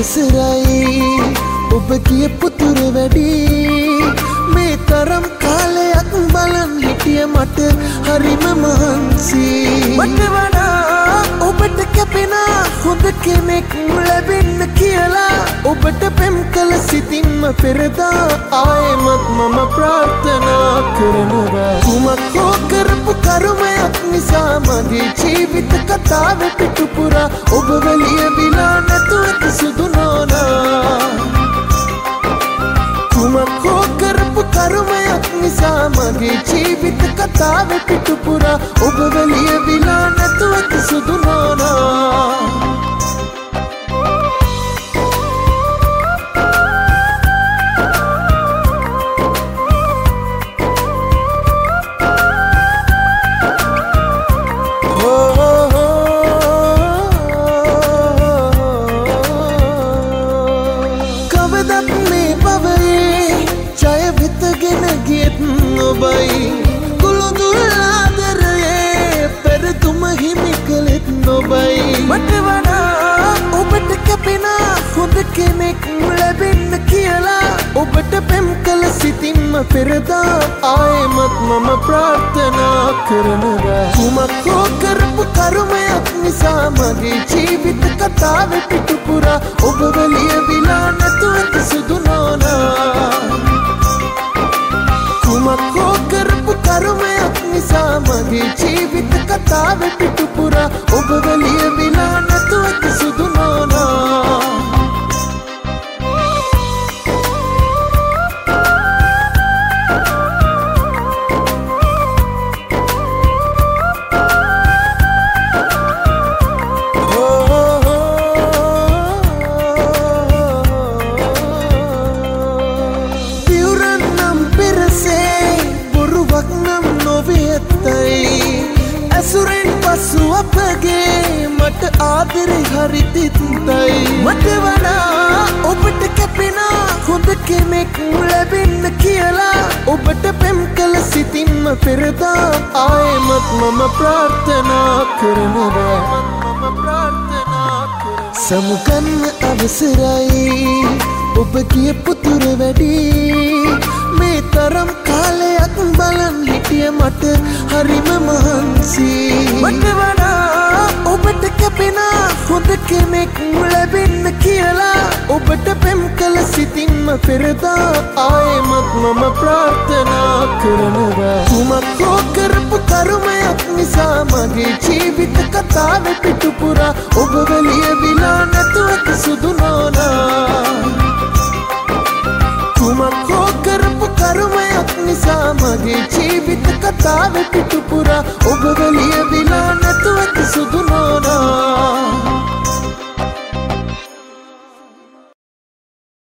අවසරයි ඔබ කියපු තුර වැඩි මේ තරම් කාලයක් බලන් හිටිය මට හරිම මහන්සි මට වඩා ඔබට කැපෙන හොඳ කෙනෙක් ලැබෙන්න කියලා ඔබට පෙම් කළ සිතින්ම පෙරදා ආයෙමත් මම ප්‍රාර්ථනා කරනවා කුමක් හෝ කරපු කර්මයක් නිසා මගේ ජීවිත කතාවේ පිටුපුරා ඔබව ලියවිලා නැතුව සුදු නෝනා කුමක් හෝ කරපු කර්මයක් නිසා මගේ ජීවිත කතාවේ පිටුපුරා ඔබව ලියවිලා නැතුව සුදු නෝනා මට වඩා ඔබට කැපෙන හොඳ කෙනෙක් ලැබෙන්න කියලා ඔබට පෙම් කළ සිතින්ම පෙරදා ආයෙමත් මම ප්‍රාර්ථනා කරනවා කුමක් හෝ කරපු කර්මයක් නිසා මගේ ජීවිත කතාවේ පිටුපුරා ඔබව ලියවිලා නැතුව සුදු නෝනා කුමක් හෝ කරපු කර්මයක් නිසා මගේ ජීවිත කතාවේ පිටුපුරා ඔබව ලියවිලා නැතුව සුදු නෝනා අපගේ මට ආදරේ හරි තිත්තයි මට වඩා ඔබට කැපෙන හොඳ කෙනෙක් ලැබෙන්න කියලා ඔබට පෙම් කළ සිතින්ම පෙරදා ආයෙමත් මම ප්‍රාර්ථනා කරනවා සමුගන්න අවසරයි ඔබ කියපු තුර වැඩි මේ තරම් කාලයක් බලන් හිටිය මට හරිම මහන්සි මට වඩා ඔබට කැපෙන හොඳ කෙනෙක් ලැබෙන්න කියලා ඔබට පෙම් කළ සිතින්ම පෙරදා ආයෙමත් මම ප්‍රාර්ථනා කරනවා කුමක් හෝ කරපු කර්මයක් නිසා මගේ ජීවිත කතාවේ පිටුපුරා ඔබව ලියවිලා නැතුව සුදු නෝනා කුමක් හෝ කරපු කර්මයක් නිසා මගේ ජීවිත කතාවේ පිටුපුරා ඔබව